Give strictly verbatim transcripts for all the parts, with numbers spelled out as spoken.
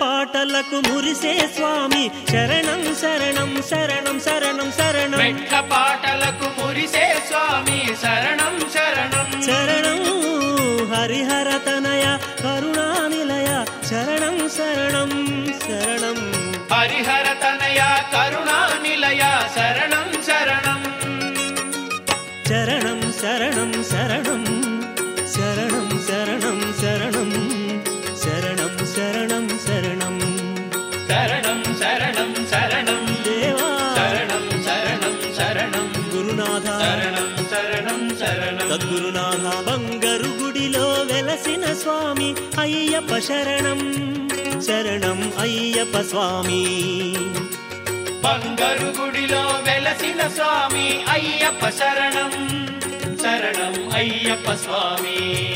పాటలకు మురిసే స్వామి శరణం శరణం శరణం శరణం శరణం మెట్ల పాటలకు మురిసే స్వామి శరణం శరణం శరణం హరిహర తనయ కరుణానిలయ శరణం శరణం శరణం హరిహర తనయ కరుణానిలయ శరణం శరణం శరణం శరణం శరణం శరణం శరణం శరణం శరణం శరణం శరణం శరణం శరణం శరణం దేవా శరణం శరణం శరణం గురునాథ శరణం శరణం శరణం సద్గురునాథ బంగారు గుడిలో వెలసిన స్వామి అయ్యప్ప శరణం శరణం అయ్యప్ప స్వామి బంగారు గుడిలో వెలసిన స్వామి అయ్యప్ప శరణం శరణం అయ్యప్ప స్వామి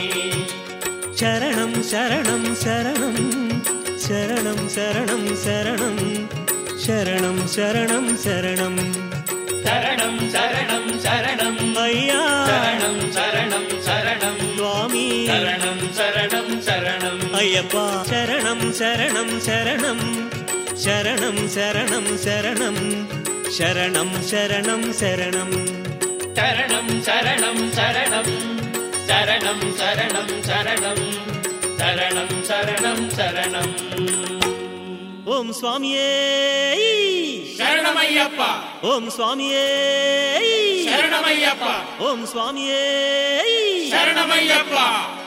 శరణం శరణం శరణం శరణం శరణం శరణం శరణం శరణం శరణం శరణం శరణం శరణం అయ్యా శరణం శరణం శరణం స్వామి శరణం శరణం శరణం అయ్యప్ప శరణం శరణం శరణం శరణం శరణం శరణం శరణం శరణం శరణం శరణం శరణం శరణం శరణం శరణం శరణం శరణం శరణం శరణం ఓం స్వామియే శరణమయ్యప్ప ఓం స్వామియే శరణమయ్యప్ప ఓం స్వామియే శరణమయ్యప్ప